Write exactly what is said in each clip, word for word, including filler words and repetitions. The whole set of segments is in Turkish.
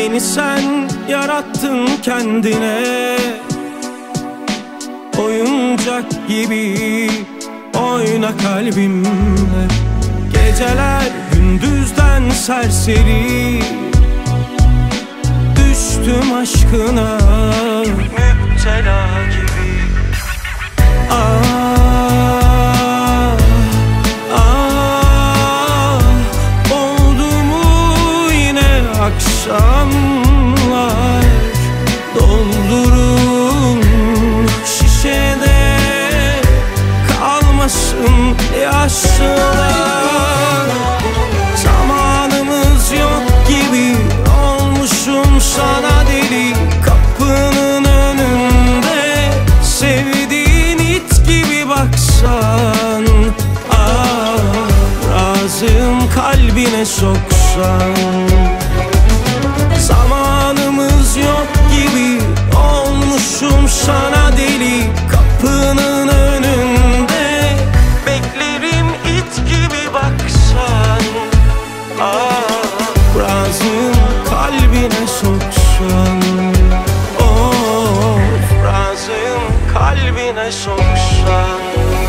Beni sen yarattın kendine, oyuncak gibi oyna kalbimle. Geceler gündüzden serseri, düştüm aşkına müptela gibi. Ah, ah, oldu mu yine akşamlar? Doldurun şişede, kalmasın yaşlılar. Zamanımız yok gibi olmuşum sana deli, kapının önünde sevdiğin it gibi baksan. Ah, razıyım kalbine soksan. Zamanımız yok gibi olmuşum sana deli, kapının önünde beklerim it gibi baksan. Ah, razıyım kalbine soksan. Of, razıyım kalbine soksan.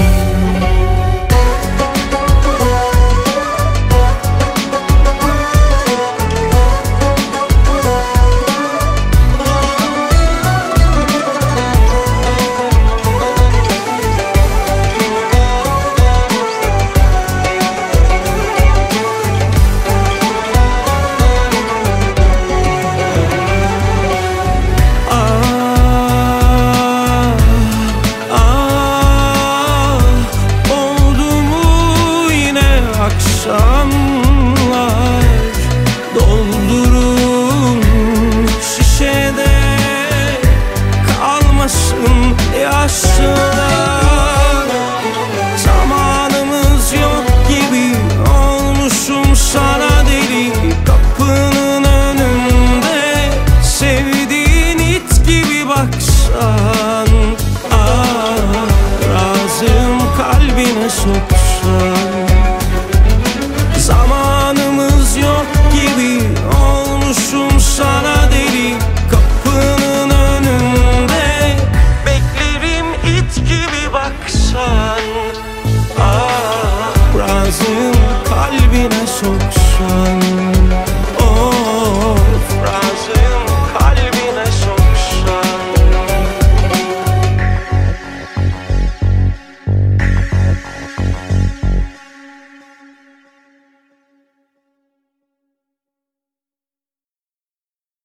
Akşamlar doldurun şişede, kalmasın yaşlılar. Zamanımız yok gibi olmuşum sana deli, kapının önünde sevdiğin it gibi baksan. Ah, razıyım kalbine soksan. Zamanımız yok gibi olmuşum sana deli, kapının önünde beklerim it gibi baksan. Ah, razıyım kalbine soksan.